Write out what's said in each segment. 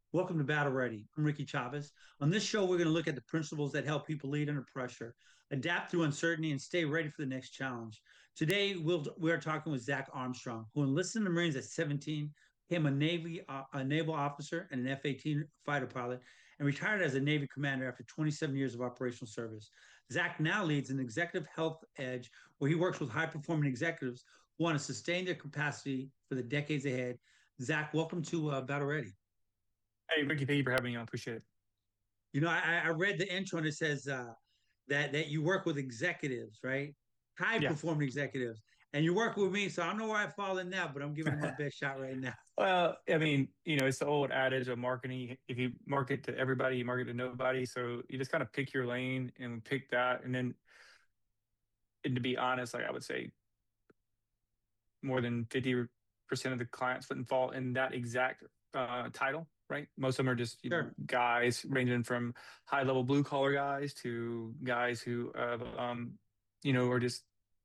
Welcome to Battle Ready. I'm Ricky Chavez. On this show, we're going to look at the principles that help people lead under pressure, adapt through uncertainty, and stay ready for the next challenge. Today, we are talking with Zach Armstrong, who enlisted in the Marines at 17, became a naval officer and an F-18 fighter pilot, and retired as a Navy commander after 27 years of operational service. Zach now leads an executive health edge where he works with high-performing executives who want to sustain their capacity for the decades ahead. Zach, welcome to Battle Ready. Hey, Ricky, thank you for having me on. Appreciate it. I read the intro and it says that you work with executives, right? High Yeah. performing executives, and you work with me, so I don't know where I fall in that, but I'm giving it my best shot right now. Well, I mean, it's the old adage of marketing. If you market to everybody, you market to nobody. So you just kind of pick your lane and pick that. And to be honest, like I would say more than 50% of the clients wouldn't fall in that exact title, right? Most of them are just, Sure. guys ranging from high level blue collar guys to guys who, are just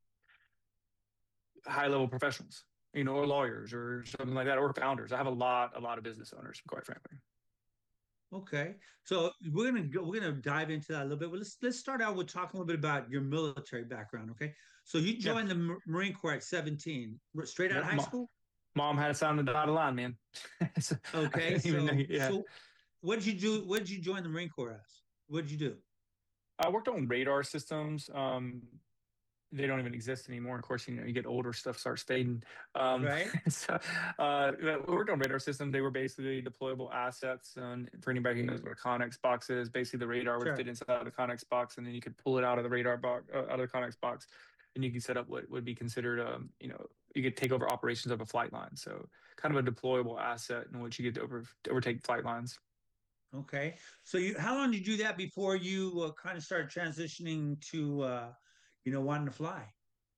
high level professionals, or lawyers or something like that, or founders. I have a lot of business owners, quite frankly. Okay. So we're gonna dive into that a little bit. Well, let's start out with talking a little bit about your military background. Okay. So you Yeah. joined the Marine Corps at 17, straight out of Yep. high school. Mom had to sign the dotted line, man. So I Okay. couldn't even know. So Yeah. so what did you do? What did you join the Marine Corps as? What did you do? I worked on radar systems. They don't even exist anymore. Of course, you get older, stuff starts fading. Um, Right. we worked on radar systems. They were basically deployable assets. And for anybody who knows what a Connex box is, basically the radar would fit Sure. inside the Connex box, and then you could pull it out of the radar box, out of the Connex box, and you can set up what would be considered, you could take over operations of a flight line. So kind of a deployable asset in which you get to overtake flight lines. Okay. So how long did you do that before you kind of started transitioning to, wanting to fly?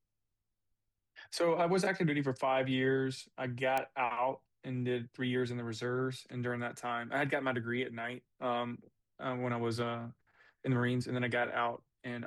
So I was active duty for 5 years. I got out and did 3 years in the reserves. And during that time, I had got my degree at night when I was in the Marines. And then I got out and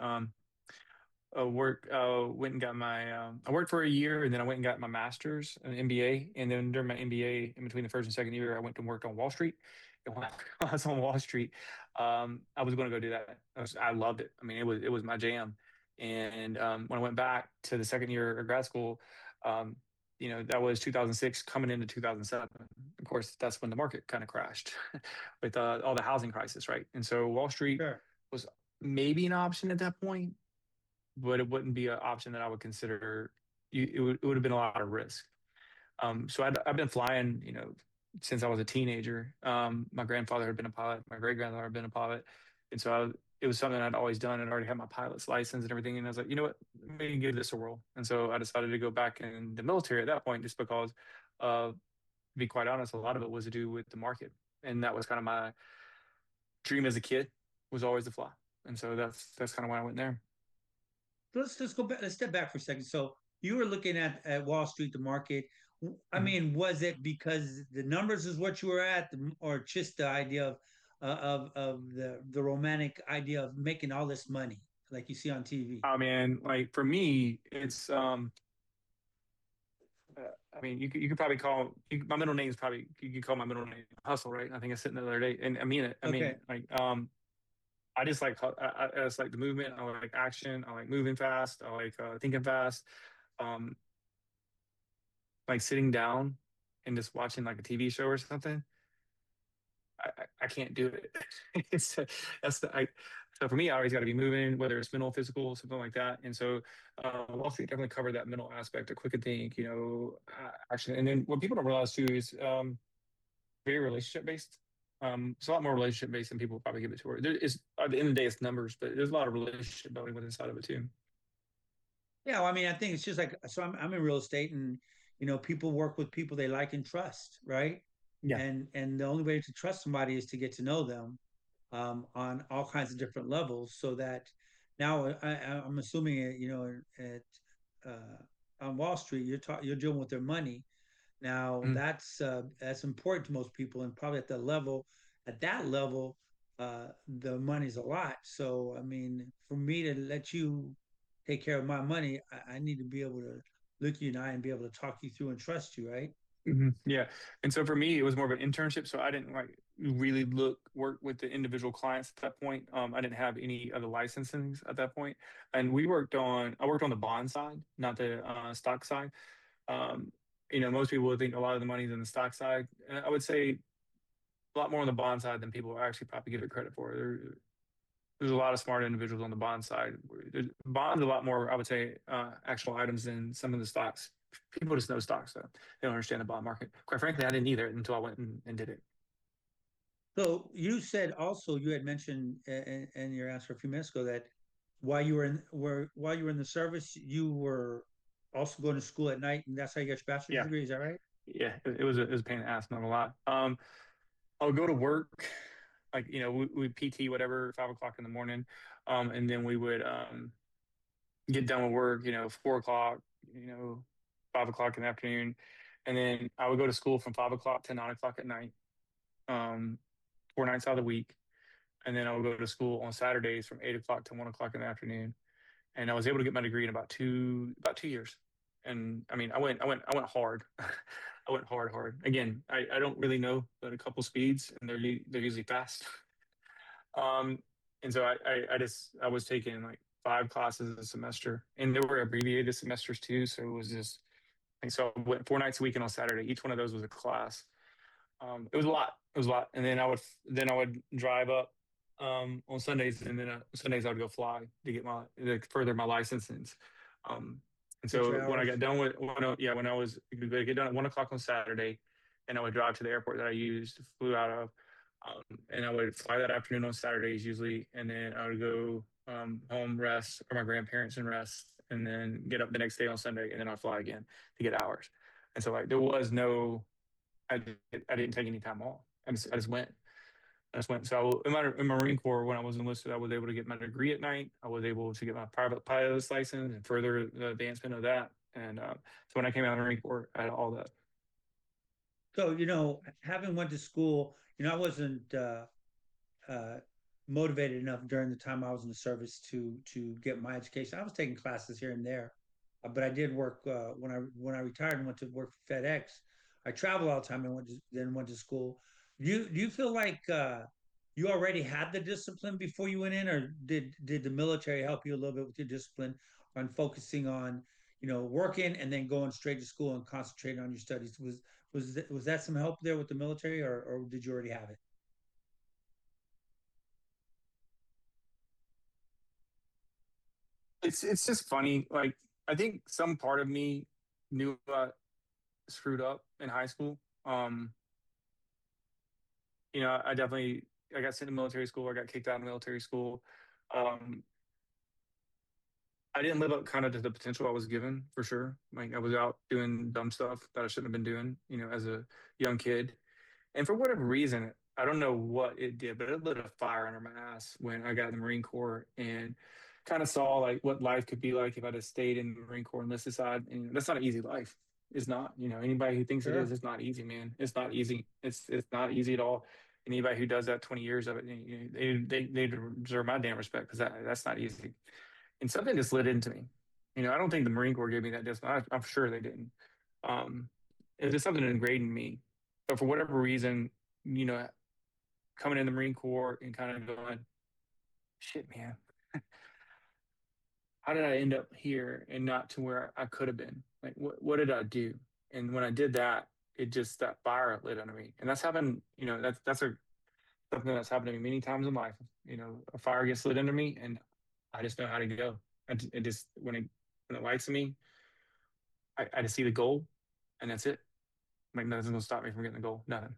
went and got my, I worked for a year and then I went and got my master's, an MBA. And then during my MBA, in between the first and second year, I went and worked on Wall Street. And when I was on Wall Street, I was going to go do that. I loved it. I mean, it was my jam. And when I went back to the second year of grad school, that was 2006 coming into 2007. Of course, that's when the market kind of crashed with all the housing crisis, right? And so Wall Street Sure. was maybe an option at that point, but it wouldn't be an option that I would consider. It would have been a lot of risk. So I've been flying, since I was a teenager. My grandfather had been a pilot, my great grandfather had been a pilot, and it was something I'd always done, and I already had my pilot's license and everything. And I was like, you know what, let me give this a whirl. And so I decided to go back in the military at that point, just because, to be quite honest, a lot of it was to do with the market, and that was kind of my dream as a kid, was always to fly. And so that's kind of why I went there. Let's go back. Let's step back for a second. So you were looking at Wall Street, the market. I Mhm. mean, was it because the numbers is what you were at, or just the idea of the romantic idea of making all this money, like you see on TV? I mean, like for me, it's I mean, you could probably my middle name is probably, you could call my middle name Hustle, right? I think I said the other day, and I mean it. I Okay. mean, like, I just like I just like the movement. I like action. I like moving fast. I like thinking fast. Um, like sitting down and just watching like a TV show or something. I can't do it. It's that's the I. So for me, I always got to be moving, whether it's mental, physical, something like that. And so Wall Street definitely covered that mental aspect of quick and think, action. And then what people don't realize too is very relationship based. It's a lot more relationship based than people probably give it to. There is, at the end of the day, it's numbers, but there's a lot of relationship building with inside of it too. Yeah. Well, I mean, I think it's just like so. I'm in real estate, and people work with people they like and trust, right? Yeah. And the only way to trust somebody is to get to know them on all kinds of different levels, so that now I'm assuming at uh, on Wall Street you're dealing with their money. Now Mhm. that's important to most people, and probably at that level, the money's a lot. So I mean, for me to let you take care of my money, I need to be able to look you in the eye and be able to talk you through and trust you, right? Yeah. And so for me, it was more of an internship. So I didn't like really work with the individual clients at that point. I didn't have any other licensings at that point. And I worked on the bond side, not the stock side. Um, most people would think a lot of the money's in the stock side. And I would say a lot more on the bond side than people actually probably give it credit for. There's a lot of smart individuals on the bond side. Bonds a lot more, I would say, actual items than some of the stocks. People just know stocks, though. They don't understand the bond market. Quite frankly, I didn't either until I went and did it. So you said also you had mentioned in your answer a few minutes ago that while you were in the service, you were also going to school at night, and that's how you got your bachelor's Yeah, degree. Is that right? yeah. It was a pain in the ass, not a lot. I would go to work, like we PT whatever 5 o'clock in the morning, and then we would get done with work, 4 o'clock, 5 o'clock in the afternoon, and then I would go to school from 5 o'clock to 9 o'clock at night, um, 4 nights out of the week, and then I would go to school on Saturdays from 8 o'clock to 1 o'clock in the afternoon, and I was able to get my degree in about 2 years. And I mean, I went hard. I went hard, hard. Again, I don't really know but a couple speeds, and they're usually fast. Um, and so I was taking like 5 classes a semester, and there were abbreviated semesters too. So it was just like so I went 4 nights a week and on Saturday. Each one of those was a class. It was a lot. It was a lot. And then I would drive up on Sundays, and then Sundays I would go fly to get my to further my licenses. Um, and Get your so when I hours. got done when I was get done at 1 o'clock on Saturday, and I would drive to the airport that I flew out of, and I would fly that afternoon on Saturdays usually, and then I would go home, rest, or my grandparents and rest, and then get up the next day on Sunday, and then I'd fly again to get hours. And so like there was no I didn't take any time off. I just went. I just went. So in my Marine Corps, when I was enlisted, I was able to get my degree at night. I was able to get my private pilot's license and further the advancement of that. And so when I came out of the Marine Corps, I had all that. So having went to school, I wasn't uh, motivated enough during the time I was in the service to get my education. I was taking classes here and there, but I did work when I retired and went to work for FedEx. I traveled all the time and went to school. Do you feel like you already had the discipline before you went in, or did the military help you a little bit with your discipline on focusing on working and then going straight to school and concentrating on your studies? Was that some help there with the military, or did you already have it? It's just funny. Like I think some part of me knew I screwed up in high school. Um, I definitely I got sent to military school. I got kicked out of military school. Um, I didn't live up kind of to the potential I was given for sure. Like I was out doing dumb stuff that I shouldn't have been doing, as a young kid. And for whatever reason, I don't know what it did, but it lit a fire under my ass when I got in the Marine Corps and kind of saw like what life could be like if I'd have stayed in the Marine Corps enlisted side. And that's not an easy life. It's not. Anybody who thinks it is, Sure. it's not easy, man. It's not easy. It's not easy at all. Anybody who does that 20 years of it, they deserve my damn respect because that's not easy. And something just lit into me. I don't think the Marine Corps gave me that discipline. I'm sure they didn't. Um, it's just something ingrained in me. But for whatever reason, you know, coming in the Marine Corps and kind of going, shit, man, how did I end up here and not to where I could have been? Like, what did I do? And when I did that, it just that fire lit under me. And that's happened, something that's happened to me many times in life. A fire gets lit under me, and I just know how to go. It just when it lights me, I just see the goal, and that's it. Like nothing's gonna stop me from getting the goal. Nothing.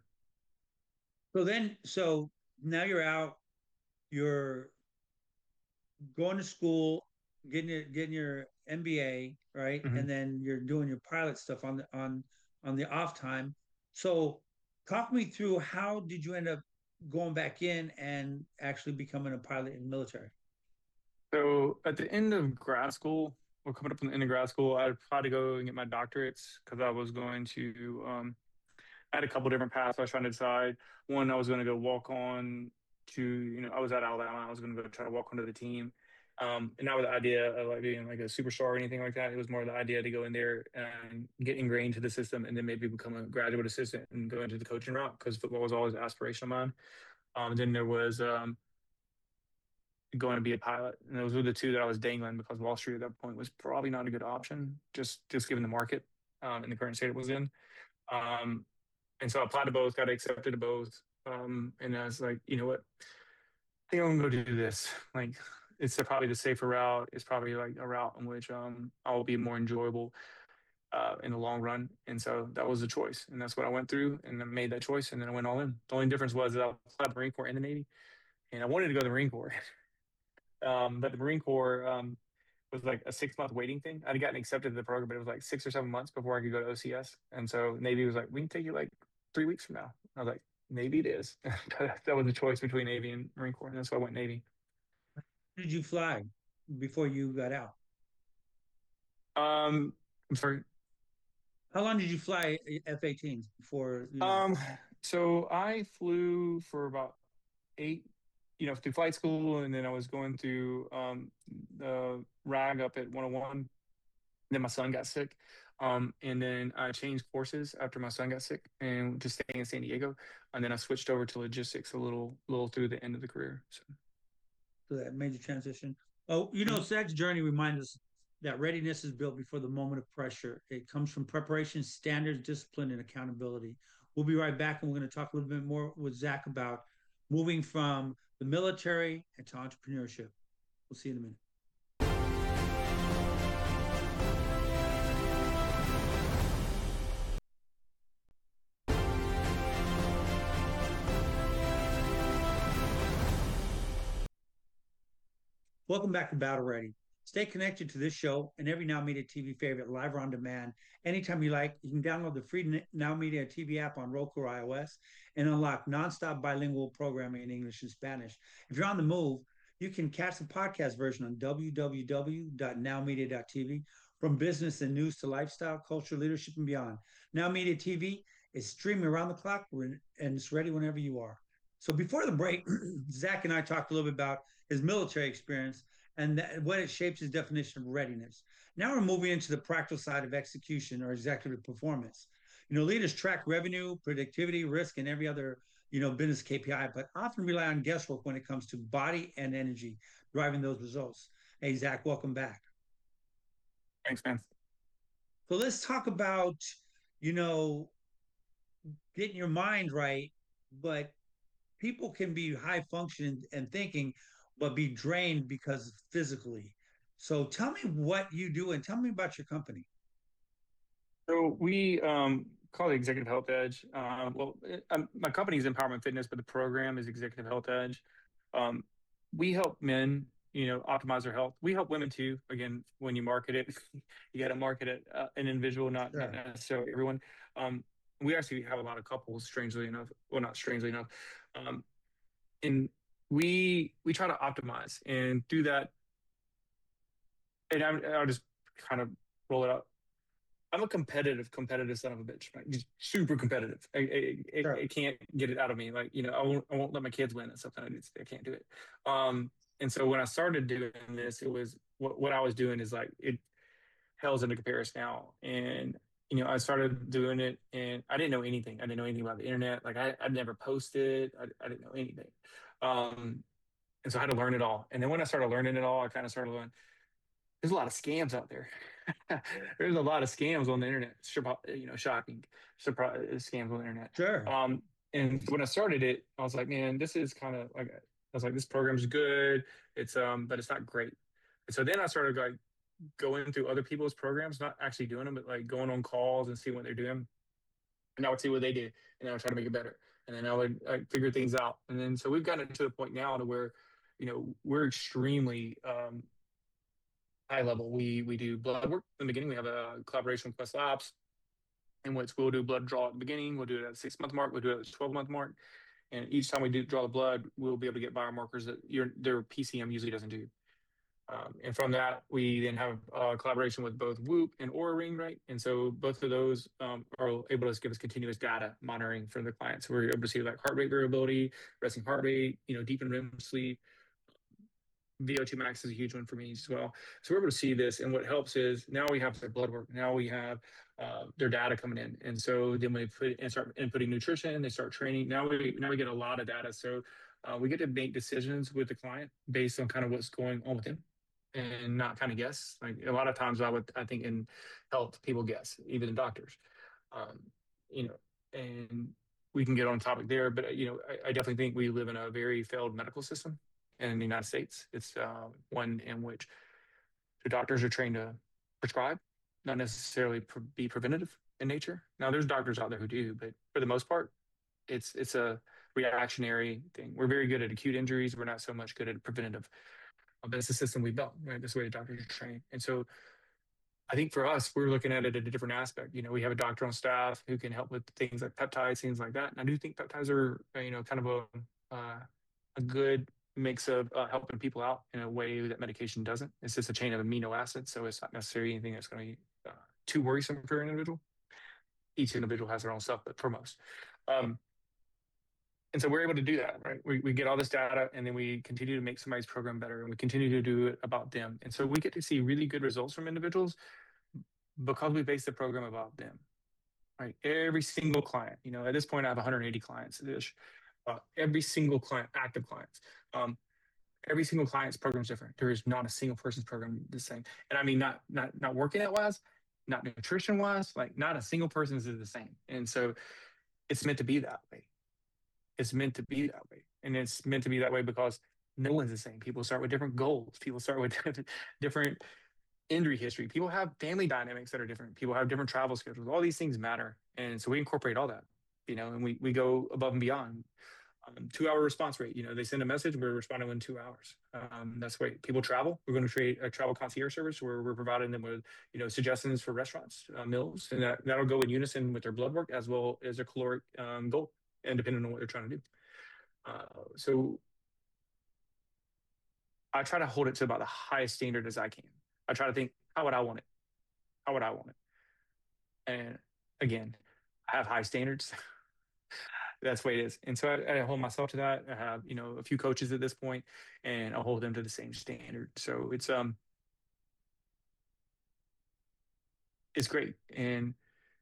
So now you're out, you're going to school, getting your MBA, right? Mhm. And then you're doing your pilot stuff on the off time. So talk me through, how did you end up going back in and actually becoming a pilot in the military? So at the end of grad school, or coming up on the end of grad school, I tried to go and get my doctorates because I was going to. I had a couple different paths I was trying to decide. One, I was going to go walk on to. I was at Alabama. I was going to go try to walk onto the team, And not with the idea of like being like a superstar or anything like that. It was more the idea to go in there and get ingrained to the system, and then maybe become a graduate assistant and go into the coaching route, because football was always an aspiration of mine. Then there was going to be a pilot, and those were the two that I was dangling, because Wall Street at that point was probably not a good option, just given the market in the current state it was in. Um, and so I applied to both, got accepted to both. And I was like, you know what? I think I'm gonna go do this. Like, it's probably the safer route. It's probably like a route in which I'll be more enjoyable in the long run. And so that was the choice, and that's what I went through, and I made that choice, and then I went all in. The only difference was that I applied to the Marine Corps and the Navy, and I wanted to go to the Marine Corps, but the Marine Corps was like a 6 month waiting thing. I'd gotten accepted to the program, but it was like 6 or 7 months before I could go to OCS. And so Navy was like, we can take you like 3 weeks from now. I was like, maybe it is. That was the choice between Navy and Marine Corps. And that's why I went Navy. Did you fly before you got out? I'm sorry. How long did you fly F-18s before, Um, so I flew for about 8, through flight school, and then I was going through the RAG up at 101. Then my son got sick. And then I changed courses after my son got sick and to stay in San Diego. And then I switched over to logistics a little through the end of the career. So, so that major transition? Oh, Zach's journey reminds us that readiness is built before the moment of pressure. It comes from preparation, standards, discipline, and accountability. We'll be right back, and we're going to talk a little bit more with Zach about moving from the military into entrepreneurship. We'll see you in a minute. Welcome back to Battle Ready. Stay connected to this show and every Now Media TV favorite live or on demand anytime you like. You can download the free Now Media TV app on Roku or iOS and unlock nonstop bilingual programming in English and Spanish. If you're on the move, you can catch the podcast version on www.nowmedia.tv. From business and news to lifestyle, culture, leadership, and beyond. Now Media TV is streaming around the clock and it's ready whenever you are. So before the break, Zach and I talked a little bit about his military experience and what it shapes his definition of readiness. Now we're moving into the practical side of execution or executive performance. Leaders track revenue, productivity, risk, and every other business KPI, but often rely on guesswork when it comes to body and energy driving those results. Hey, Zach, welcome back. thanks, man. So let's talk about you know getting your mind right, but people can be high functioning and thinking, but be drained because physically. So tell me what you do and tell me about your company. So we call it Executive Health Edge. My company is Empowerment Fitness, but the program is Executive Health Edge. Um, we help men, optimize their health. We help women too. Again, when you market it, you got to market it an individual, not Sure. necessarily everyone. Um, we actually have a lot of couples, strangely enough. Well, not strangely enough. Um, and we try to optimize and do that. And I'll just kind of roll it out. I'm a competitive son of a bitch. Like, just super competitive. I Sure. can't get it out of me. Like, I won't let my kids win. That's something I can't do it. And so when I started doing this, it was what I was doing is like it pales into comparison now. And I started doing it, and I didn't know anything. I didn't know anything about the internet. Like I'd never posted. I didn't know anything. Um, and so I had to learn it all. And then when I started learning it all, I kind of started learning there's a lot of scams out there. There's a lot of scams on the internet. Shocking surprise scams on the internet. Sure. Um, and when I started it, I was like, man, this is kind of like I was like, this program's good. But it's not great. And so then I started like going through other people's programs, not actually doing them, but like going on calls and seeing what they're doing. And I would see what they did, and I would try to make it better. And then I would figure things out. And then so we've gotten to the point now to where, we're extremely high level. We do blood work in the beginning. We have a collaboration with Quest Labs, in which we'll do blood draw at the beginning. We'll do it at the 6 month mark. We'll do it at the 12 month mark. And each time we do draw the blood, we'll be able to get biomarkers that their PCM usually doesn't do. And from that, we then have a collaboration with both Whoop and Oura Ring, right? And so both of those are able to give us continuous data monitoring for the clients. So we're able to see like heart rate variability, resting heart rate, deep and REM sleep, VO2 max is a huge one for me as well. So we're able to see this, and what helps is now we have their blood work. Now we have their data coming in, and so then we put and start inputting nutrition. They start training. Now we get a lot of data. So we get to make decisions with the client based on kind of what's going on with them, and not kind of guess. Like a lot of times, I think in health, people guess, even in doctors. Um, you know, and we can get on topic there, but I definitely think we live in a very failed medical system in the United States. It's one in which the doctors are trained to prescribe, not necessarily be preventative in nature. Now, there's doctors out there who do, but for the most part, it's a reactionary thing. We're very good at acute injuries. We're not so much good at preventative. But it's the system we built, right? That's the way the doctors are trained. And so I think for us, we're looking at it at a different aspect. We have a doctor on staff who can help with things like peptides, things like that. And I do think peptides are, kind of a good mix of helping people out in a way that medication doesn't. It's just a chain of amino acids, so it's not necessarily anything that's going to be too worrisome for an individual. Each individual has their own stuff, but for most. And so we're able to do that, right? We get all this data, and then we continue to make somebody's program better, and we continue to do it about them. And so we get to see really good results from individuals because we base the program about them, right? Every single client, at this point, I have 180 clients ish. Every single client, active clients, every single client's program is different. There is not a single person's program the same. And I mean, not working at wise, not nutrition wise, like not a single person's is the same. And so it's meant to be that way. It's meant to be that way. And it's meant to be that way because no one's the same. People start with different goals. People start with different injury history. People have family dynamics that are different. People have different travel schedules. All these things matter. And so we incorporate all that, and we go above and beyond. 2-hour response rate. They send a message, we're responding in 2 hours. That's the way people travel. We're going to create a travel concierge service where we're providing them with, suggestions for restaurants, meals, and that'll go in unison with their blood work as well as their caloric goal, and depending on what they're trying to do. So I try to hold it to about the highest standard as I can. I try to think, how would I want it? How would I want it? And again, I have high standards. That's the way it is. And so I hold myself to that. I have, a few coaches at this point, and I'll hold them to the same standard. So it's great. And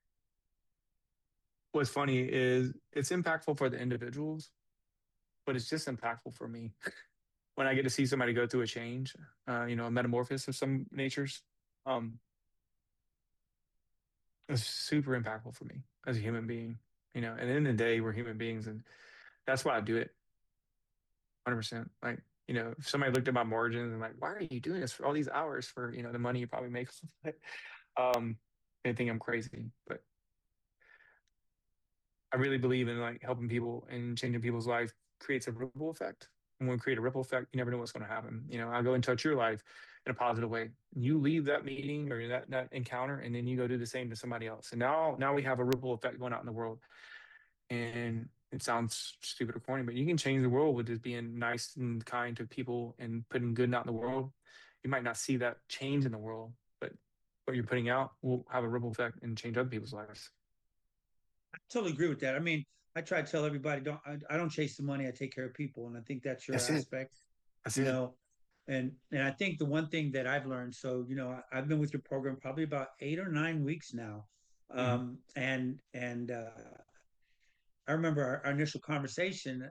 what's funny is it's impactful for the individuals, but it's just impactful for me when I get to see somebody go through a change, a metamorphosis of some natures. It's super impactful for me as a human being. And at the end of the day, we're human beings, and that's why I do it. 100%. Like, if somebody looked at my margins and like, why are you doing this for all these hours for, the money you probably make? They think I'm crazy, but I really believe in like helping people and changing people's life creates a ripple effect. And when we create a ripple effect, you never know what's going to happen. I go and touch your life in a positive way. You leave that meeting or that encounter, and then you go do the same to somebody else. And now we have a ripple effect going out in the world. And it sounds stupid or corny, but you can change the world with just being nice and kind to people and putting good out in the world. You might not see that change in the world, but what you're putting out will have a ripple effect and change other people's lives. I totally agree with that. I mean, I try to tell everybody, I don't chase the money. I take care of people, and I think that's your That's it. aspect. That's You it. know, and I think the one thing that I've learned. So I've been with your program probably about 8 or 9 weeks now, Mhm. and I remember our initial conversation,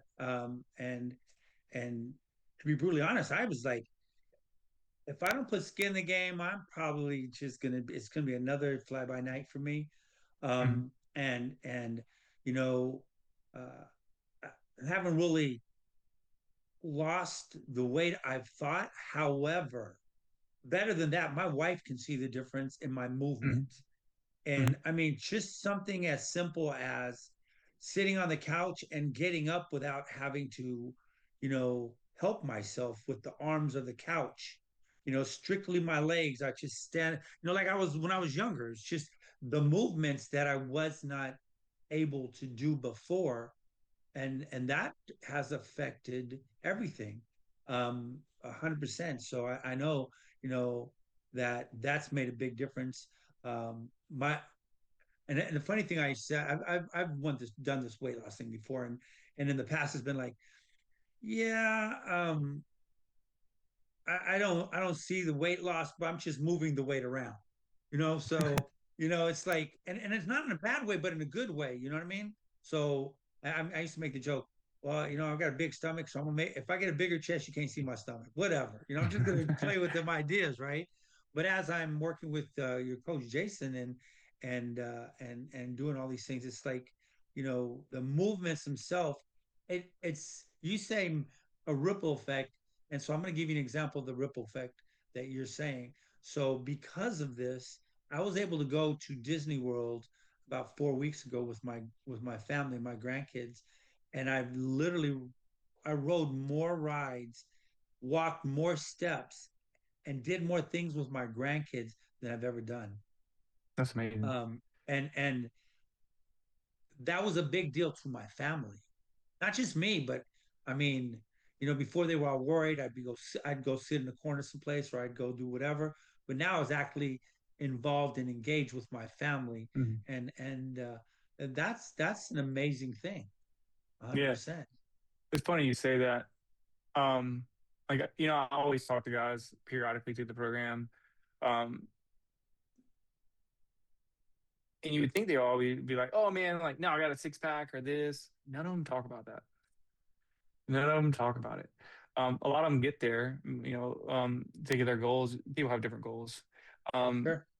and to be brutally honest, I was like, if I don't put skin in the game, I'm probably just it's gonna be another fly by night for me. Mhm. And you know, uh, I haven't really lost the weight I've thought. However, better than that, my wife can see the difference in my movement. Mhm. And Mhm. I mean, just something as simple as sitting on the couch and getting up without having to, help myself with the arms of the couch. Strictly my legs. I just stand, like I was when I was younger. It's just the movements that I was not able to do before, and that has affected everything, 100%. So I know, that's made a big difference. My and the funny thing I said, I've done this weight loss thing before, and in the past has been like, yeah, I don't see the weight loss, but I'm just moving the weight around. So it's like, and it's not in a bad way, but in a good way. You know what I mean? So I used to make the joke. Well, I've got a big stomach, so I'm gonna make. If I get a bigger chest, you can't see my stomach. Whatever. I'm just gonna play with them ideas, right? But as I'm working with your coach Jason and doing all these things, it's like the movements themselves. It's you say a ripple effect, and so I'm going to give you an example of the ripple effect that you're saying. So because of this, I was able to go to Disney World about 4 weeks ago with my family, my grandkids, and I rode more rides, walked more steps, and did more things with my grandkids than I've ever done. That's amazing. And that was a big deal to my family, not just me, but I mean, before they were all worried, I'd go sit in the corner someplace, or I'd go do whatever. But now I was actually involved and engaged with my family, Mhm. and that's an amazing thing, hundred Yeah, percent. it's funny you say that. Um, I always talk to guys periodically through the program. Um, and you would think they all be like, "Oh man, like now I got a six pack or this." None of them talk about that. None of them talk about it. A lot of them get there, to get their goals. People have different goals, um, Sure.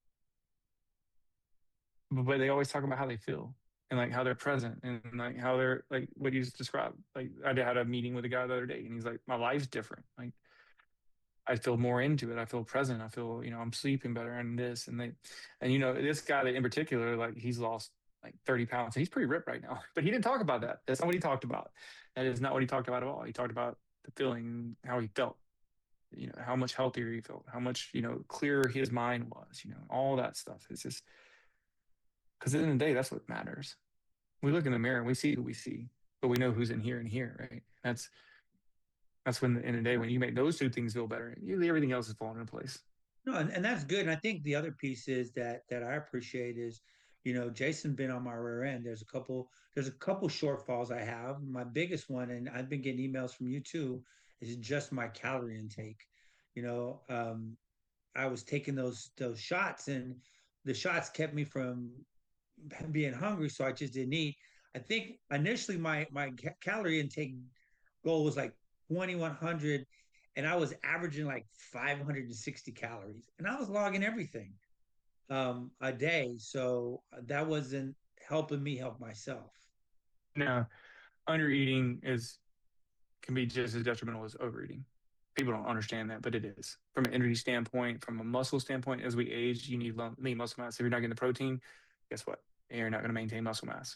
but they always talk about how they feel and like how they're present and like how they're like what you just described. Like I had a meeting with a guy the other day, and he's like, "My life's different. Like I feel more into it. I feel present. I feel, I'm sleeping better and this and they, and this guy that in particular, like he's lost like 30 pounds. He's pretty ripped right now, but he didn't talk about that. That's not what he talked about. That is not what he talked about at all. He talked about the feeling, how he felt, how much healthier he felt, how much, clearer his mind was, all that stuff. It's just because at the end of the day, that's what matters. We look in the mirror and we see who we see, but we know who's in here and here, right? That's when, in the day, when you make those two things feel better, usually everything else is falling into place. No, and that's good. And I think the other piece is that I appreciate is, Jason been on my rear end. There's a couple shortfalls I have. My biggest one, and I've been getting emails from you too, is just my calorie intake. You know, um, I was taking those shots, and the shots kept me from being hungry, so I just didn't eat. I think initially my calorie intake goal was like 2,100, and I was averaging like 560 calories, and I was logging everything a day. So that wasn't helping me help myself. Now, under eating is can be just as detrimental as overeating. People don't understand that, but it is. From an energy standpoint, from a muscle standpoint, as we age, you need lean muscle mass. If you're not getting the protein, guess what? You're not going to maintain muscle mass.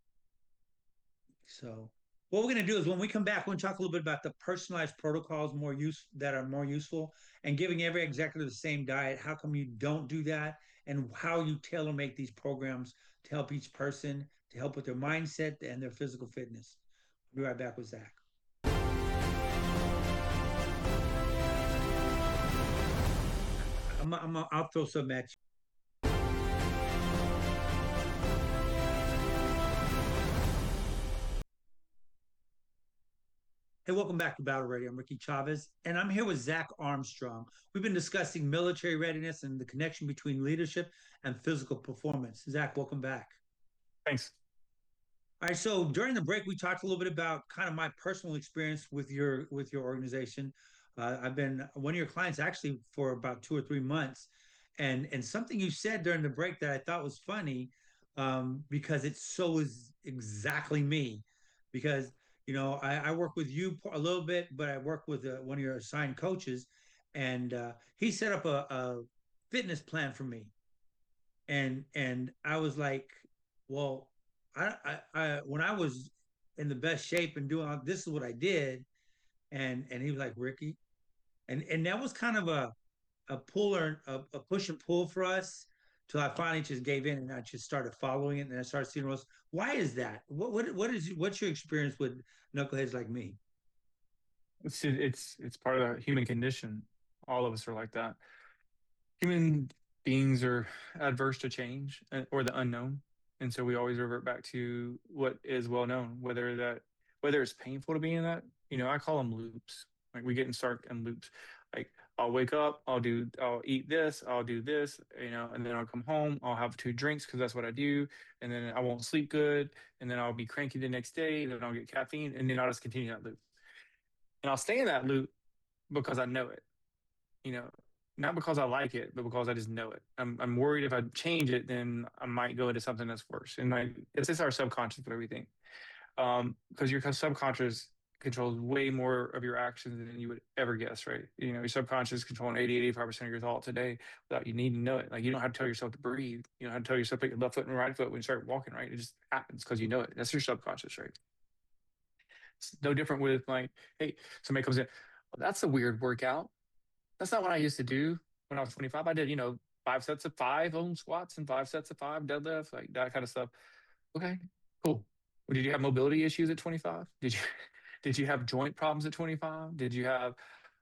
So what we're going to do is when we come back, we're going to talk a little bit about the personalized protocols that are more useful, and giving every executive the same diet. How come you don't do that, and how you tailor make these programs to help each person, to help with their mindset and their physical fitness. I'll be right back with Zach. I'll throw some at you. Hey, welcome back to Battle Radio. I'm Ricky Chavez, and I'm here with Zach Armstrong. We've been discussing military readiness and the connection between leadership and physical performance. Zach, welcome back. Thanks. All right, so during the break, we talked a little bit about kind of my personal experience with your organization. I've been one of your clients actually for about 2 or 3 months, and something you said during the break that I thought was funny, because it so is exactly me. Because I work with you a little bit, but I work with one of your assigned coaches, and he set up a fitness plan for me, and I was like, well, when I was in the best shape and doing this is what I did, and he was like, Ricky, and that was kind of a a push and pull for us till I finally just gave in and I just started following it and I started seeing what. Why is that? What's your experience with knuckleheads like me? It's part of the human condition. All of us are like that. Human beings are adverse to change or the unknown, and so we always revert back to what is well known. Whether it's painful to be in that, I call them loops. Like we get in stuck in loops. Like I'll wake up, I'll eat this, I'll do this, and then I'll come home, I'll have 2 drinks because that's what I do, and then I won't sleep good, and then I'll be cranky the next day, then I'll get caffeine, and then I'll just continue that loop. And I'll stay in that loop because I know it, you know, not because I like it, but because I just know it. I'm worried if I change it, then I might go into something that's worse. And like it's just our subconscious with everything. Because your subconscious controls way more of your actions than you would ever guess, right? Your subconscious is controlling 80, 85% of your thought today without you needing to know it. Like you don't have to tell yourself to breathe. You don't have to tell yourself to put your left foot and right foot when you start walking, right? It just happens because you know it. That's your subconscious, right? It's no different with like, hey, somebody comes in, well, that's a weird workout. That's not what I used to do when I was 25. I did, 5 sets of 5 own squats and 5 sets of 5 deadlifts, like that kind of stuff. Okay, cool. Well, did you have mobility issues at 25? Did you did you have joint problems at 25? Did you have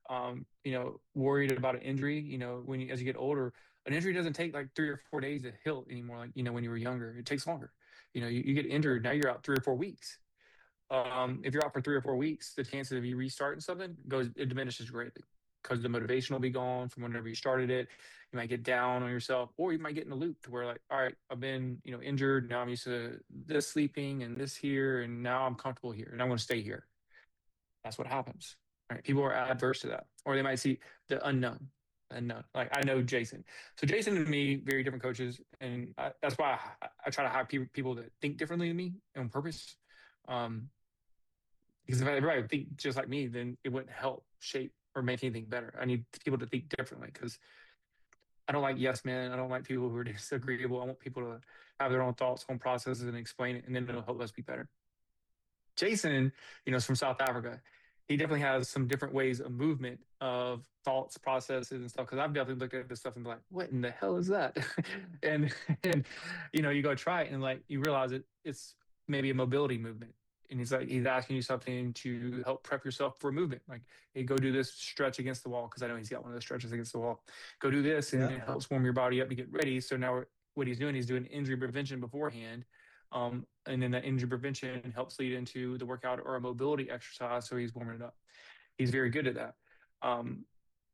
worried about an injury? When as you get older, an injury doesn't take like 3 or 4 days to heal anymore. Like when you were younger, it takes longer. You get injured, now you're out 3 or 4 weeks. If you're out for 3 or 4 weeks, the chances of you restarting something it diminishes greatly because the motivation will be gone from whenever you started it. You might get down on yourself, or you might get in a loop to where like, all right, I've been injured. Now I'm used to this sleeping and this here, and now I'm comfortable here, and I'm going to stay here. That's what happens. Right? People are adverse to that, or they might see the unknown. Unknown. Like I know Jason. So Jason and me, very different coaches, and that's why I try to hire people that think differently than me on purpose. Um, because if everybody think just like me, then it wouldn't help shape or make anything better. I need people to think differently because I don't like yes men. I don't like people who are disagreeable. I want people to have their own thoughts, own processes, and explain it, and then it'll help us be better. Jason, is from South Africa. He definitely has some different ways of movement of thoughts, processes, and stuff. Because I've definitely looked at this stuff and be like, "What in the hell is that?" and and you go try it and like you realize it's maybe a mobility movement. And he's asking you something to help prep yourself for a movement. Like, hey, go do this stretch against the wall because I know he's got one of those stretches against the wall. Go do this, and Yeah. it helps warm your body up to get ready. So now what he's doing injury prevention beforehand, and then that injury prevention helps lead into the workout or a mobility exercise. So he's warming it up. He's very good at that. Um,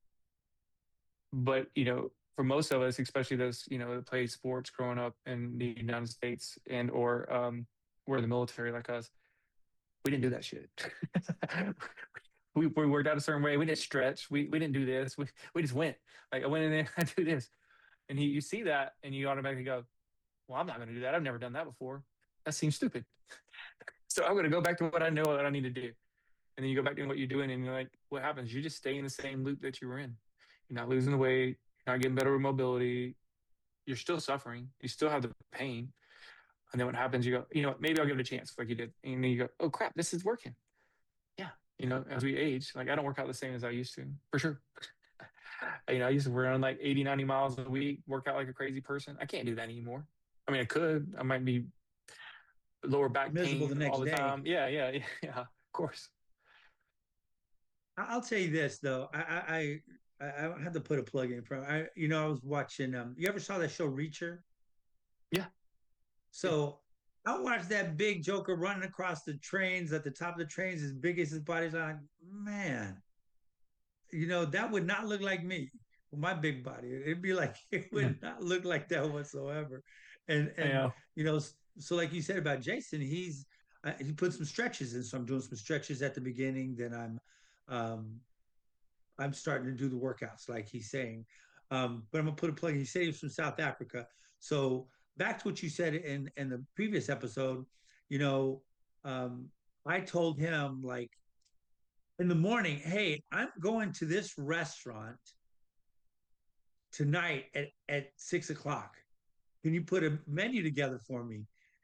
but for most of us, especially those that play sports growing up in the United States and or were in the military like us, we didn't do that shit. we worked out a certain way. We didn't stretch. We didn't do this. We just went. Like I went in there, I do this, and you see that, and you automatically go, "Well, I'm not going to do that. I've never done that before. That seems stupid." So I'm going to go back to what I know what I need to do. And then you go back to what you're doing, and you're like, what happens? You just stay in the same loop that you were in. You're not losing the weight. You're not getting better with mobility. You're still suffering. You still have the pain. And then what happens? You go, maybe I'll give it a chance, like you did. And then you go, oh crap, this is working. Yeah. As we age, like I don't work out the same as I used to, for sure. I used to run like 80, 90 miles a week, work out like a crazy person. I can't do that anymore. I mean, I could. I might be lower back Miserable the pain all next the day. time. Yeah, yeah, yeah, of course. I'll tell you this though. I had to put a plug in front. I was watching. You ever saw that show Reacher? Yeah, yeah, So I watched that big Joker running across the trains at the top of the trains as big as his body's on. Man, that would not look like me with my big body. It'd be like it yeah. would not look like that whatsoever. And I and know. so like you said about Jason, he put some stretches in. So I'm doing some stretches at the beginning. Then um, I'm starting to do the workouts, like he's saying. But I'm gonna put a plug. He said he was from South Africa. So back to what you said in the previous episode, you know, um, I told him like in the morning, hey, I'm going to this restaurant tonight at 6 o'clock. Can you put a menu together for me?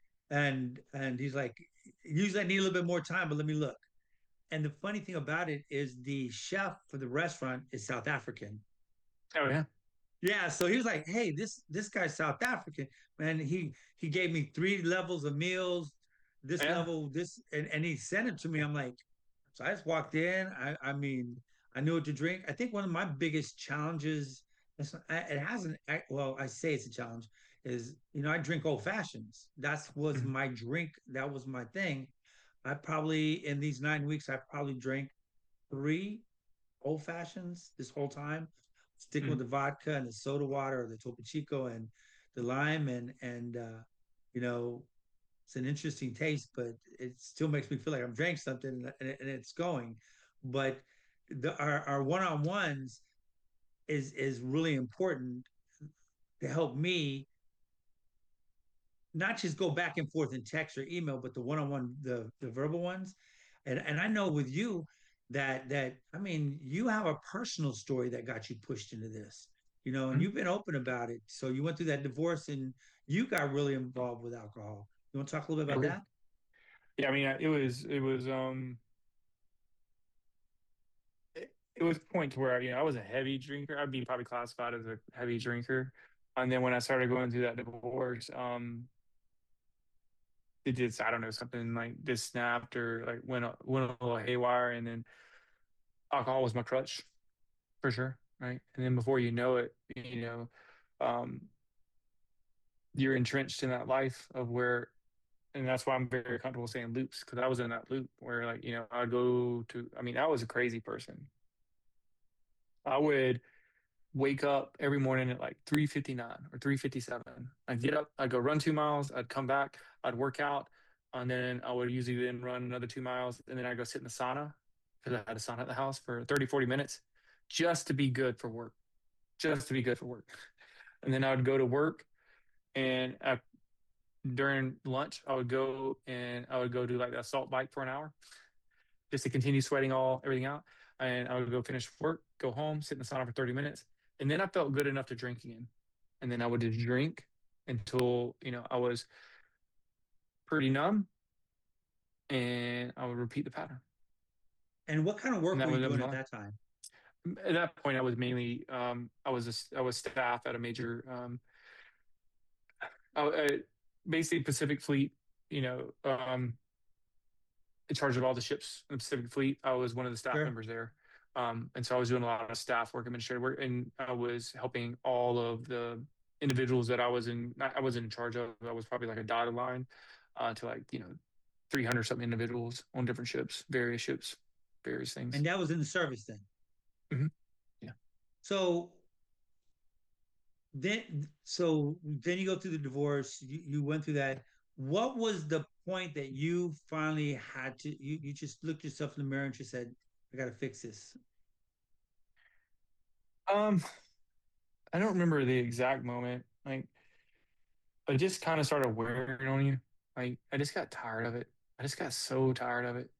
And he's like, usually I need a little bit more time, but let me look. And the funny thing about it is the chef for the restaurant is South African. Oh yeah. Yeah, so he was like, "Hey, this guy's South African, man. He gave me 3 levels of meals, this Yeah. level, this, and he sent it to me. I'm like, so I just walked in. I mean, I knew what to drink. I think one of my biggest challenges, it hasn't. Well, I say it's a challenge. Is I drink old fashions. That was Mhm. my drink. That was my thing. I probably in these 9 weeks, I probably drank 3 old fashions this whole time, sticking with Mm. the vodka and the soda water or the Topo Chico and the lime and you know, it's an interesting taste, but it still makes me feel like I'm drank something and it's going. But our one on ones is really important to help me not just go back and forth in text or email, but the one on one, the verbal ones. And I know with you that I mean you have a personal story that got you pushed into this, you know, and Mm. you've been open about it. So you went through that divorce and you got really involved with alcohol. You want to talk a little bit about Okay. that? Yeah, I mean, it was a point to where, I was a heavy drinker. I'd be probably classified as a heavy drinker. And then when I started going through that divorce, it just, I don't know, something like this snapped or like went a little haywire, and then alcohol was my crutch for sure, right? And then before you know it, um, you're entrenched in that life of where, and that's why I'm very comfortable saying loops, because I was in that loop where, like, I'd go to, I mean, I was a crazy person. I would wake up every morning at like 3:59 or 3:57. I'd get up, I'd go run 2 miles, I'd come back, I'd work out, and then I would usually then run another 2 miles, and then I'd go sit in the sauna because I had a sauna at the house for 30, 40 minutes just to be good for work, just to be good for work. And then I would go to work, and during lunch, I would go do like a salt bike for an hour just to continue sweating everything out. And I would go finish work, go home, sit in the sauna for 30 minutes. And then I felt good enough to drink again. And then I would just drink until, I was pretty numb, and I would repeat the pattern. And what kind of And work were you that was doing my at life. that time? At that point, I was mainly, I was staff at a major, basically Pacific Fleet, you know, um, in charge of all the ships in the Pacific Fleet. I was one of the staff Sure. members there. And so I was doing a lot of staff work, administrative work, and I was helping all of the individuals that I wasn't in charge of. I was probably like a dotted line to, like, 300 something individuals on different ships, various things. And that was in the service then. Hmm. Yeah. So then you go through the divorce, you went through that. What was the point that you finally had to you just looked yourself in the mirror and just said, I gotta fix this? Um, I don't remember the exact moment. Like, it just kind of started wearing on you. Like, I just got tired of it. I just got so tired of it.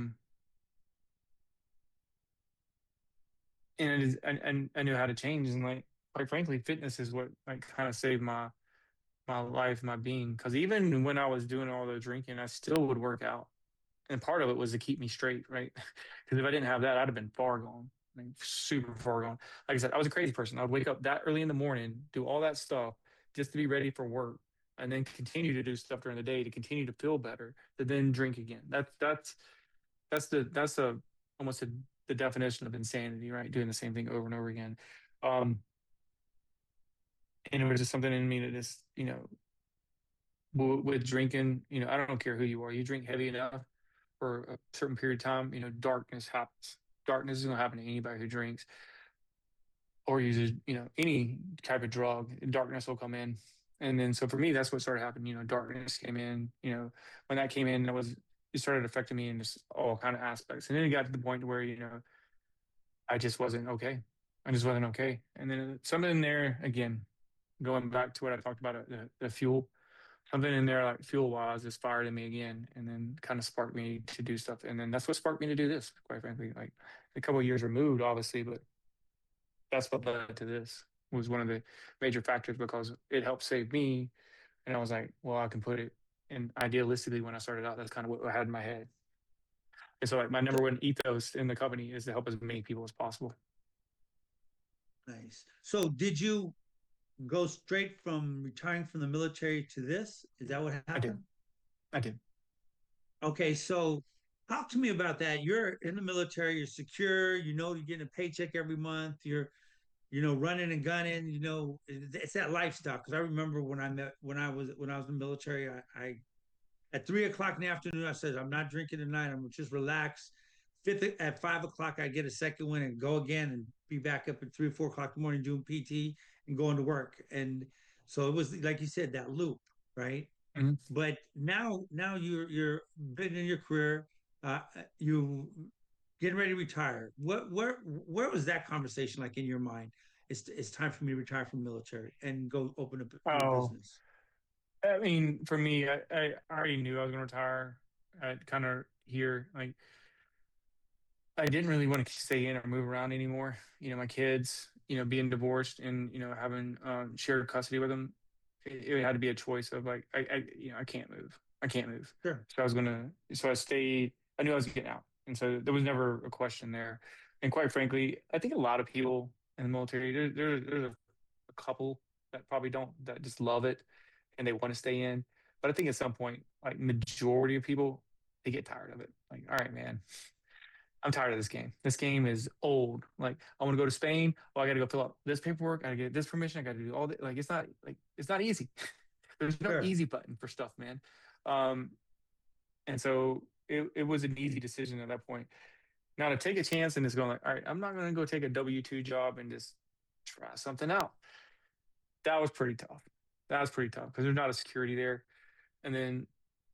And it is, and I knew how to change. And, like, quite frankly, fitness is what, like, kind of saved my life, my being. Because even when I was doing all the drinking, I still would work out, and part of it was to keep me straight, right? Because if I didn't have that, I'd have been far gone, like super far gone. Like I said, I was a crazy person. I'd wake up that early in the morning, do all that stuff just to be ready for work, and then continue to do stuff during the day to continue to feel better, to then drink again. That's the almost the definition of insanity, right? Doing the same thing over and over again. Um, and it was just something in me that just, with drinking, I don't care who you are. You drink heavy enough for a certain period of time, darkness happens. Darkness is going to happen to anybody who drinks or uses, any type of drug. Darkness will come in. And then, so for me, that's what started happening. Darkness came in. When that came in, it started affecting me in just all kind of aspects. And then it got to the point where, I just wasn't okay. I just wasn't okay. And then something in there, again, going back to what I talked about, the fuel, something in there, like, fuel wise, just fired in me again, and then kind of sparked me to do stuff. And then that's what sparked me to do this, quite frankly. Like, a couple of years removed, obviously, but that's what led to this, was one of the major factors, because it helped save me. And I was like, well, I can put it. And idealistically, when I started out, that's kind of what I had in my head. And so, like, my number So one ethos in the company is to help as many people as possible. nice. So did you go straight from retiring from the military to this? Is that what I did. happened? I did. Okay, so talk to me about that. You're in the military, you're secure, you know you're getting a paycheck every month, you're running and gunning, it's that lifestyle. Because I remember when I was in the military, I at 3 o'clock in the afternoon, I said, I'm not drinking tonight, I'm just relax, fifth at 5 o'clock, I get a second one and go again and be back up at 3 or 4 o'clock in the morning doing PT and going to work. And so it was like you said, that loop, right? Mhm. But now you're been in your career, you getting ready to retire. Where was that conversation like in your mind? It's time for me to retire from the military and go open up your Oh, business. I mean, for me, I already knew I was going to retire. I kind of here, like, I didn't really want to stay in or move around anymore. My kids, being divorced and, having shared custody with them, it had to be a choice of like, I can't move. I can't move. Sure. So I stayed, I knew I was getting out. And so there was never a question there. And quite frankly, I think a lot of people in the military, there's a couple that probably don't, that just love it and they want to stay in. But I think at some point, like majority of people, they get tired of it. Like, all right, man, I'm tired of this game. This game is old. Like, I want to go to Spain. Oh, I got to go fill out this paperwork. I got to get this permission. I got to do all that. It's not easy. There's no Sure. easy button for stuff, man. Um, and so it was an easy decision at that point. Now to take a chance and just going like, all right, I'm not going to go take a W-2 job and just try something out. That was pretty tough. That was pretty tough because there's not a security there. And then,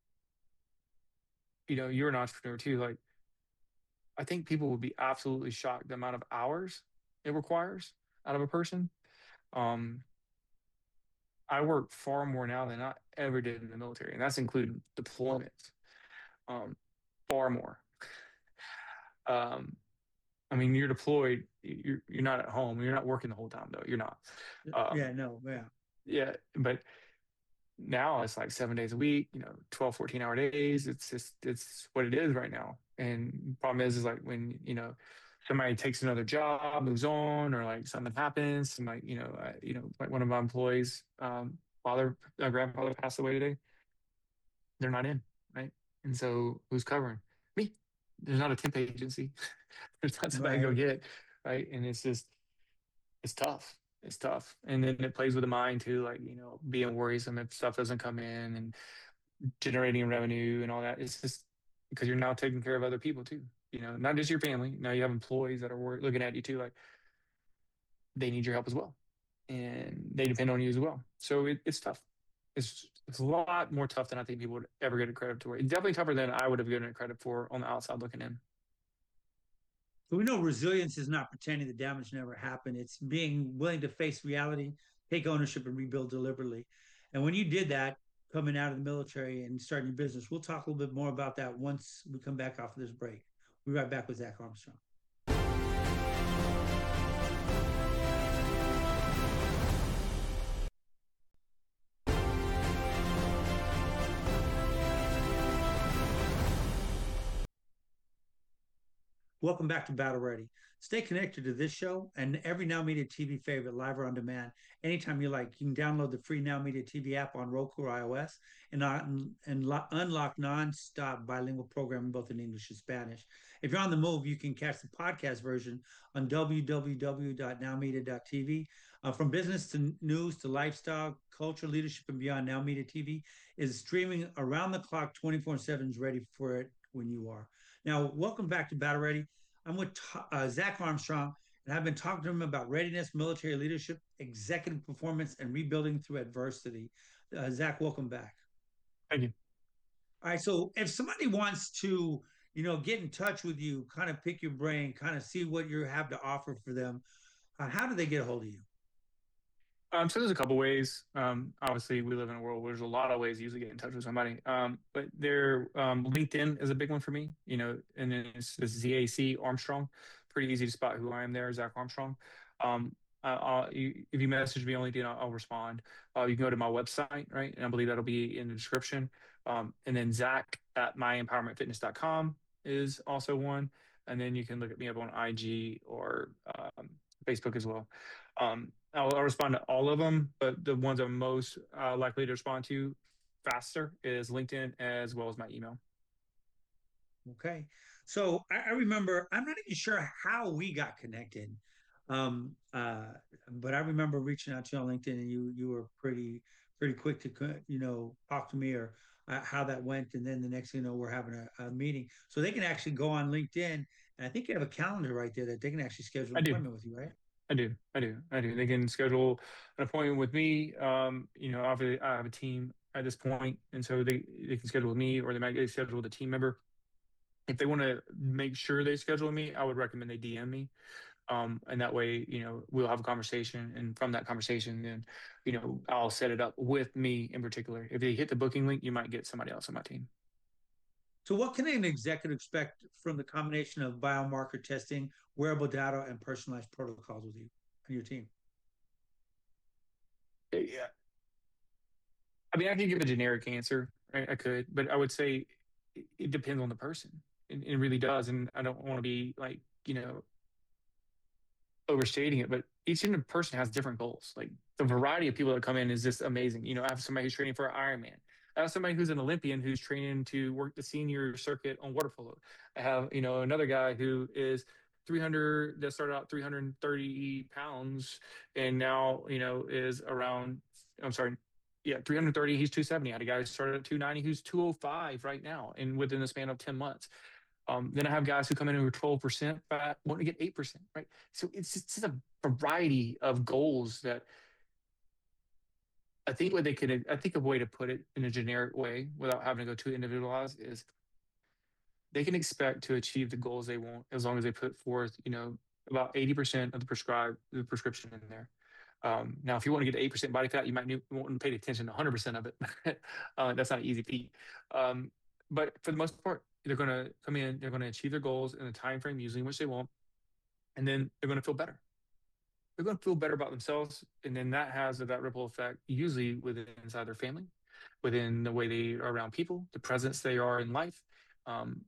you're an entrepreneur too. Like, I think people would be absolutely shocked the amount of hours it requires out of a person. Um, I work far more now than I ever did in the military, and that's including deployments. Um, far more. Um, I mean, you're deployed. You're not at home. You're not working the whole time though. You're not. Yeah, Um, no, yeah. yeah, but now it's like 7 days a week. 12, 14-hour days. It's what it is right now. And the problem is like when somebody takes another job, moves on, or like something happens, and like like one of my employees, grandfather passed away today. They're not in, right? And so who's covering me? There's not a temp agency. There's not somebody to go Right. get, right? And it's tough. It's tough. And then it plays with the mind too, like, being worrisome if stuff doesn't come in and generating revenue and all that. It's just because you're now taking care of other people too. Not just your family. Now you have employees that are looking at you too, like they need your help as well, and they depend on you as well. So it's tough. It's a lot more tough than I think people would ever get a credit for. It's definitely tougher than I would have given it credit for on the outside looking in. So we know resilience is not pretending the damage never happened. It's being willing to face reality, take ownership, and rebuild deliberately. And when you did that, coming out of the military and starting your business, we'll talk a little bit more about that once we come back off of this break. We'll be right back with Zach Armstrong. Welcome back to Battle Ready. Stay connected to this show and every Now Media TV favorite live or on demand anytime you like. You can download the free Now Media TV app on Roku or iOS and unlock non-stop bilingual programming both in English and Spanish. If you're on the move, you can catch the podcast version on www.nowmedia.tv. From business to news to lifestyle, culture, leadership, and beyond, Now Media TV is streaming around the clock 24/7 is ready for it when you are. Now, welcome back to Battle Ready. I'm with Zach Armstrong, and I've been talking to him about readiness, military leadership, executive performance, and rebuilding through adversity. Zach, welcome back. Thank you. All right, so if somebody wants to, get in touch with you, kind of pick your brain, kind of see what you have to offer for them, how do they get a hold of you? So there's a couple ways. Obviously, we live in a world where there's a lot of ways to usually get in touch with somebody. But LinkedIn is a big one for me. And then it's ZAC Armstrong. Pretty easy to spot who I am there, Zach Armstrong. If you message me on LinkedIn, I'll respond. You can go to my website, right? And I believe that'll be in the description. And then Zach at myempowermentfitness.com is also one. And then you can look at me up on IG or Facebook as well. I'll respond to all of them, but the ones I'm most likely to respond to faster is LinkedIn as well as my email. Okay. So I remember, I'm not even sure how we got connected. Um, uh, but I remember reaching out to you on LinkedIn and you were pretty quick to, talk to me or how that went, and then the next thing you know, we're having a meeting, so they can actually go on LinkedIn, and I think you have a calendar right there that they can actually schedule I an do. appointment with you, right? I do. They can schedule an appointment with me. Obviously I have a team at this point, and so they can schedule with me, or they might get scheduled with a team member. If they want to make sure they schedule me, I would recommend they DM me. And that way, we'll have a conversation, and from that conversation, then, I'll set it up with me in particular. If they hit the booking link, you might get somebody else on my team. So, what can an executive expect from the combination of biomarker testing, wearable data, and personalized protocols with you and your team? Yeah. I mean, I could give a generic answer, right? I could, but I would say it depends on the person. It really does. And I don't want to be like, overstating it, but each individual person has different goals. Like the variety of people that come in is just amazing. I have somebody who's training for an Ironman. I have somebody who's an Olympian who's training to work the senior circuit on water polo. I have, another guy who is 300 that started out 330 pounds and now, is around, I'm sorry, yeah, 330. He's 270. I had a guy who started at 290 who's 205 right now and within the span of 10 months. Then I have guys who come in who are 12% fat, want to get 8%, right? So it's just a variety of goals that I think a way to put it in a generic way without having to go too individualized is they can expect to achieve the goals they want as long as they put forth, about 80% of the prescription in there. Now, if you want to get to 8% body fat, you might want to pay attention to 100% of it. That's not an easy feat. But for the most part, they're going to come in, they're going to achieve their goals in the time frame usually in which they want, and then they're going to feel better. They're going to feel better about themselves, and then that has that ripple effect usually within inside their family, within the way they are around people, the presence they are in life. Um,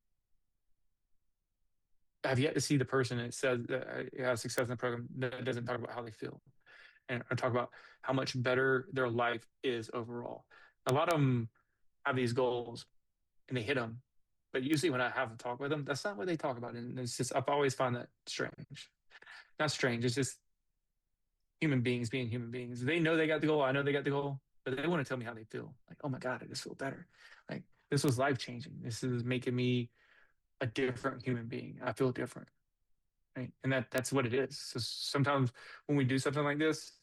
I've yet to see the person that says that has success in the program that doesn't talk about how they feel and or talk about how much better their life is overall. A lot of them have these goals and they hit them, but usually when I have a talk with them, that's not what they talk about. And it's just I've always found that strange. Not strange. It's just human beings being human beings. They know they got the goal. I know they got the goal, but they want to tell me how they feel. Like, oh my God, I just feel better. Like this was life changing. This is making me a different human being. I feel different. Right. And that's what it is. So sometimes when we do something like this,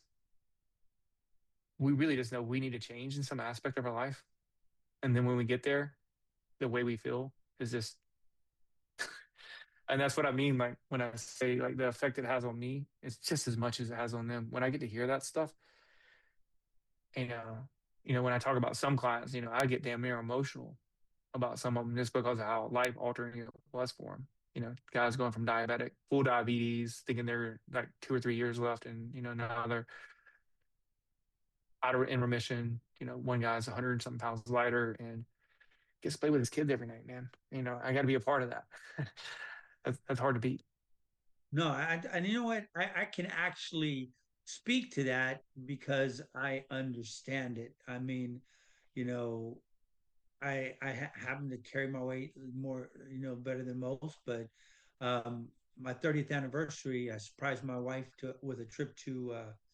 we really just know we need to change in some aspect of our life. And then when we get there, the way we feel is just, and that's what I mean. Like when I say like the effect it has on me, it's just as much as it has on them. When I get to hear that stuff, you know, when I talk about some clients, I get damn near emotional about some of them just because of how life altering it was for them. Guys going from diabetic, full diabetes, thinking they're like 2 or 3 years left, and now they're out of in remission. One guy's 100 something pounds lighter and gets to play with his kids every night, man. I got to be a part of that. That's hard to beat. No, and you know what? I can actually speak to that because I understand it. I mean, you know, happen to carry my weight more, better than most. But my 30th anniversary, I surprised my wife with a trip to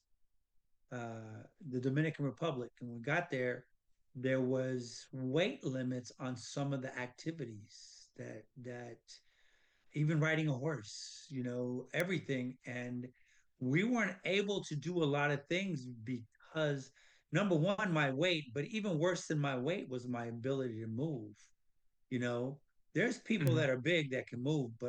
the Dominican Republic, and when we got there, there was weight limits on some of the activities that even riding a horse, everything. And we weren't able to do a lot of things because number one, my weight, but even worse than my weight was my ability to move. You know, there's people Mhm. that are big that can move, but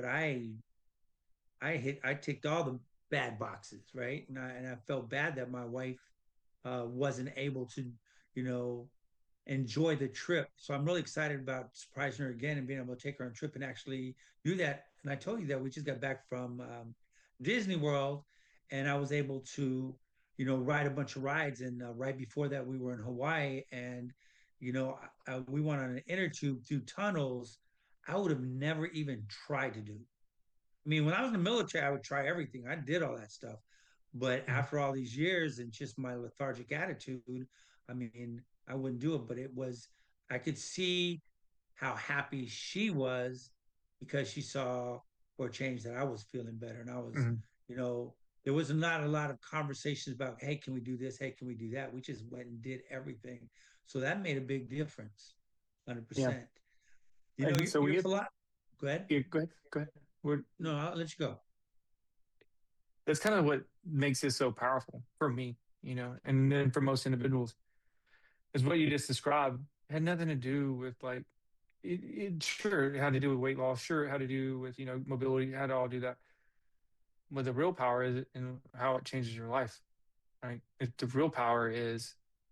I ticked all the bad boxes, right? And I felt bad that my wife wasn't able to, you know, enjoy the trip. So I'm really excited about surprising her again and being able to take her on a trip and actually do that. And I told you that we just got back from Disney World, and I was able to, ride a bunch of rides. And right before that, we were in Hawaii, and we went on an inner tube through tunnels. I would have never even tried to do. I mean, when I was in the military, I would try everything. I did all that stuff. But Mhm. after all these years and just my lethargic attitude, I mean, I wouldn't do it. But I could see how happy she was because she saw for a change that I was feeling better. And Mhm. you know, there was not a lot of conversations about, hey, can we do this? Hey, can we do that? We just went and did everything. So that made a big difference. Yeah. 100%. You know, And so we your get, philosophy. Go ahead. yeah, go ahead, go ahead. We're, No, I'll let you go. that's kind of what makes it so powerful for me, and then for most individuals is what you just described had nothing to do with like sure it had to do with weight loss, sure it had to do with mobility, it had to all do that. But the real power is in how it changes your life, right? The real power is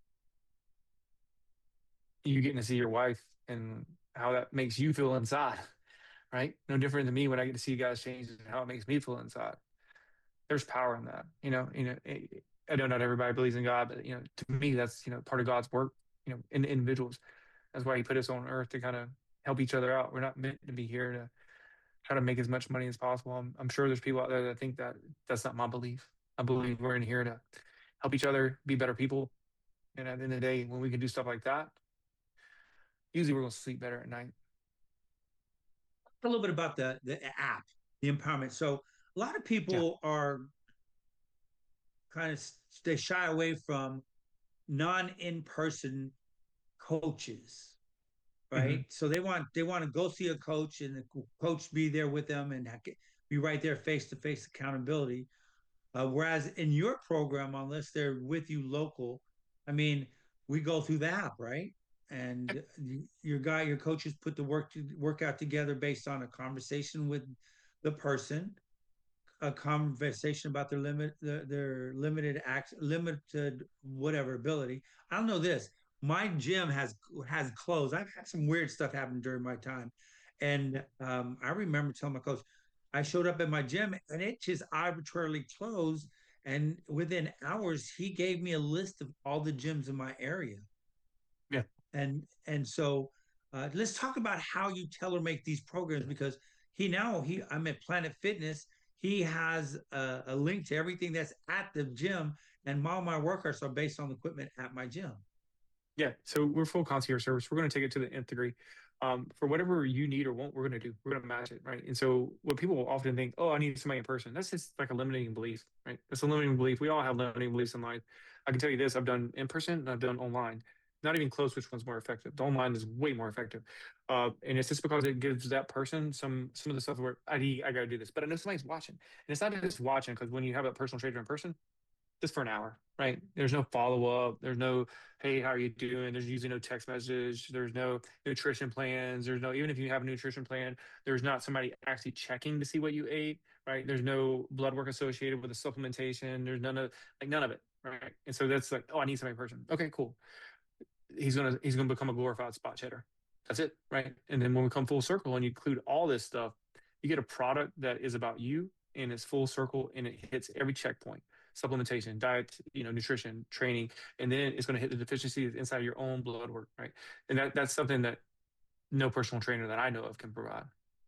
you getting to see your wife and how that makes you feel inside, right? No different than me when I get to see you guys change and how it makes me feel inside. There's power in that, I know not everybody believes in God, but to me, that's part of God's work, in individuals. That's why He put us on earth to kind of help each other out. We're not meant to be here to try to make as much money as possible. I'm sure there's people out there that think that that's not my belief. I believe we're in here to help each other be better people. And at the end of the day, when we can do stuff like that, usually we're going to sleep better at night. A little bit about the app, the empowerment. So a lot of Yeah. people are kind of they shy away from non in person coaches, Hmm. right? So they want to go see a coach and the coach be there with them and be right there face to face accountability. Whereas in your program, unless they're with you local, I mean, we go through the app, right? And your coaches put the workout together based on a conversation with the person, a conversation about their limited whatever ability. I don't know this. My gym has closed. I've had some weird stuff happen during my time, and I remember telling my coach, I showed up at my gym and it just arbitrarily closed. And within hours, he gave me a list of all the gyms in my area. Yeah. And so let's talk about how you tailor make these programs because I'm at Planet Fitness. He has a link to everything that's at the gym, and all my workouts are based on the equipment at my gym. Yeah. So we're full concierge service. We're going to take it to the nth degree. For whatever you need or want, we're going to do. We're going to match it, right? And so what people often think, oh, I need somebody in person. That's just like a limiting belief, right? That's a limiting belief. We all have limiting beliefs in life. I can tell you this: I've done in person and I've done online. Not even close which one's more effective. The online is way more effective, and it's just because it gives that person some of the stuff where I got to do this, but I know somebody's watching, and it's not just watching because when you have a personal trainer in person, just for an hour, right? There's no follow up. There's no, hey, how are you doing? There's usually no text message. There's no nutrition plans. There's no, even if you have a nutrition plan, there's not somebody actually checking to see what you ate, right? There's no blood work associated with the supplementation. There's none of it, right? And so that's like, oh, I need somebody in person. Okay, cool. He's gonna become a glorified spot checker. That's it, right? And then when we come full circle and you include all this stuff, you get a product that is about you and it's full circle and it hits every checkpoint: supplementation, diet, nutrition, training, and then it's going to hit the deficiencies inside of your own blood work, right? And that's something that no personal trainer that I know of can provide.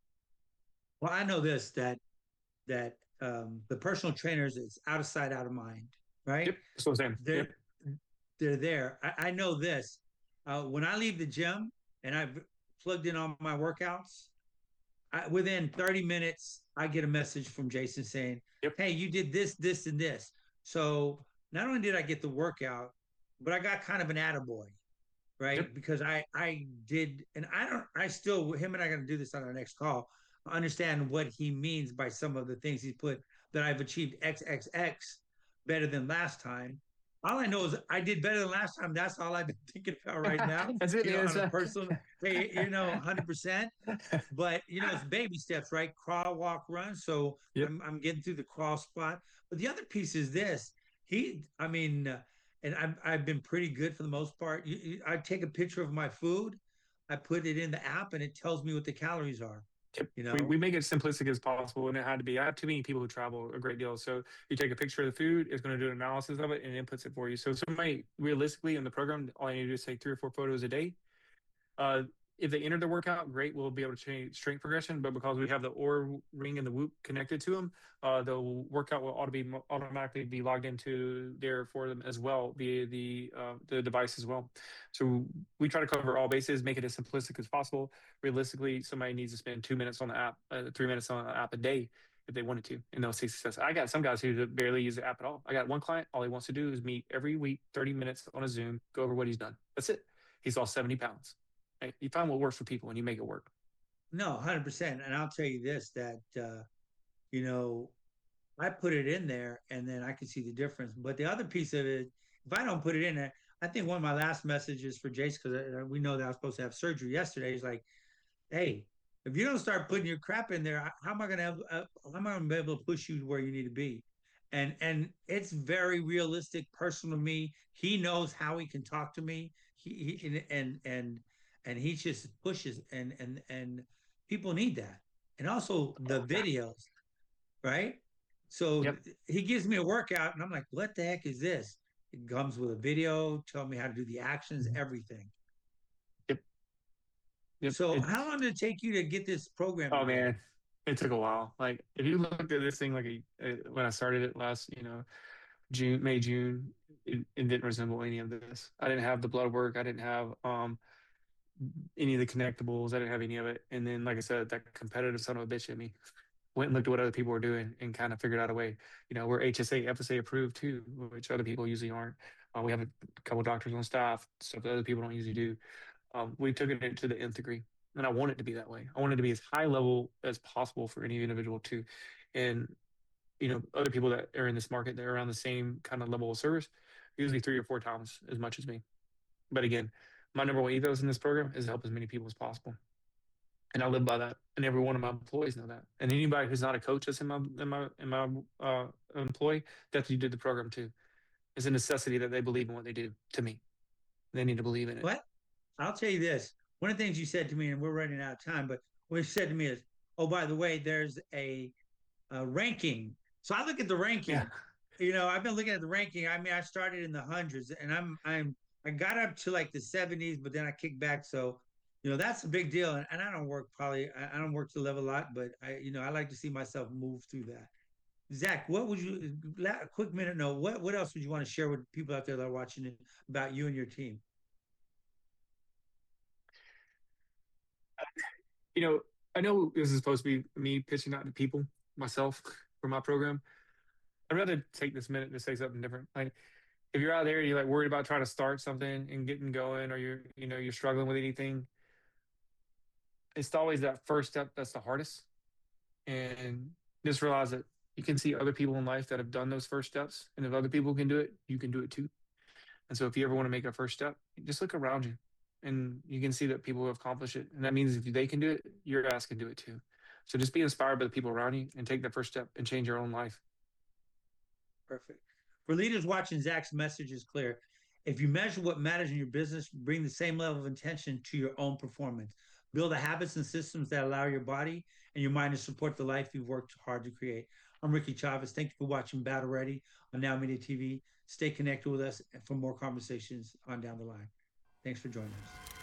Well, I know this that the personal trainers is out of sight, out of mind, right? Yep, that's what I'm saying. They're Yep, they're there. I know this. When I leave the gym and I've plugged in all my workouts, within 30 minutes, I get a message from Jason saying, yep, hey, you did this, this, and this. So not only did I get the workout, but I got kind of an attaboy, yep. right? Because I did, and I still, him and I are going to do this on our next call, understand what he means by some of the things he's put that I've achieved XXX better than last time. All I know is I did better than last time. That's all I've been thinking about right now, That's it, man. on a personal, hey, 100%. But it's baby steps, right? Crawl, walk, run. So Yep. I'm getting through the crawl spot. But the other piece is this. And I've been pretty good for the most part. I take a picture of my food, I put it in the app, and it tells me what the calories are. Yep. You We know, make it simplistic as possible, and it had to be. I have too many people who travel a great deal, so you take a picture of the food, it's going to do an analysis of it, and inputs it for you. So somebody realistically in the program, all you need to do is take 3 or 4 photos a day. Uh, if they enter the workout, great, we'll be able to change strength progression. But because we have the Oura ring and the Whoop connected to them, the workout will automatically be logged into there for them as well via the device as well. So we try to cover all bases, make it as simplistic as possible. Realistically, somebody needs to spend 2 minutes on the app, 3 minutes on the app a day if they wanted to, and they'll see success. I got some guys who barely use the app at all. I got one client, all he wants to do is meet every week, 30 minutes on a Zoom, go over what he's done. That's it. He's lost 70 pounds. Right? You find what works for people and you make it work. No, 100%. And I'll tell you this, that, you know, I put it in there and then I can see the difference. But the other piece of it, if I don't put it in there, I think one of my last messages for Jace, because we know that I was supposed to have surgery yesterday, is like, hey, if you don't start putting your crap in there, how am I going to have, how am I going to be able to push you to where you need to be? And it's very realistic, personal to me. He knows how he can talk to me. And he just pushes, and people need that. And also the videos, right? So Yep. he gives me a workout, and I'm like, what the heck is this? It comes with a video, tell me how to do the actions, Mhm. everything. Yep. Yep. So how long did it take you to get this program Oh together? man, it took a while. Like if you looked at this thing like when I started it last, June, May, June, it didn't resemble any of this. I didn't have the blood work. I didn't have any of the connectables. I didn't have any of it. And then, like I said, that competitive son of a bitch in me went and looked at what other people were doing and kind of figured out a way. We're HSA, FSA approved too, which other people usually aren't. We have a couple doctors on staff, stuff that other people don't usually do. We took it to the nth degree, and I want it to be that way. I want it to be as high level as possible for any individual too. And other people that are in this market that are around the same kind of level of service, usually 3 or 4 times as much as me. But again, my number one ethos in this program is to help as many people as possible. And I live by that. And every one of my employees know that. And anybody who's not a coach that's in my employee, that's you did the program too. It's a necessity that they believe in what they do to me. They need to believe in it. What? I'll tell you this. One of the things you said to me, and we're running out of time, but what you said to me is, oh, by the way, there's a ranking. So I look at the Yeah. ranking. I've been looking at the ranking. I mean, I started in the hundreds, and I got up to like the 70s, but then I kicked back. So, that's a big deal. And I don't work probably. I don't work to level a lot, but I like to see myself move through that. Zach, what would you? A quick minute. No, what else would you want to share with people out there that are watching it about you and your team? You know, I know this is supposed to be me pitching out to people myself for my program. I'd rather take this minute to say something different. Like if you're out there and you're like worried about trying to start something and getting going, or you're struggling with anything, it's always that first step that's the hardest. And just realize that you can see other people in life that have done those first steps. And if other people can do it, you can do it too. And so if you ever want to make a first step, just look around you and you can see that people have accomplished it. And that means if they can do it, your ass can do it too. So just be inspired by the people around you and take that first step and change your own life. Perfect. For leaders watching, Zach's message is clear. If you measure what matters in your business, bring the same level of intention to your own performance. Build the habits and systems that allow your body and your mind to support the life you've worked hard to create. I'm Ricky Chavez. Thank you for watching Battle Ready on Now Media TV. Stay connected with us for more conversations on down the line. Thanks for joining us.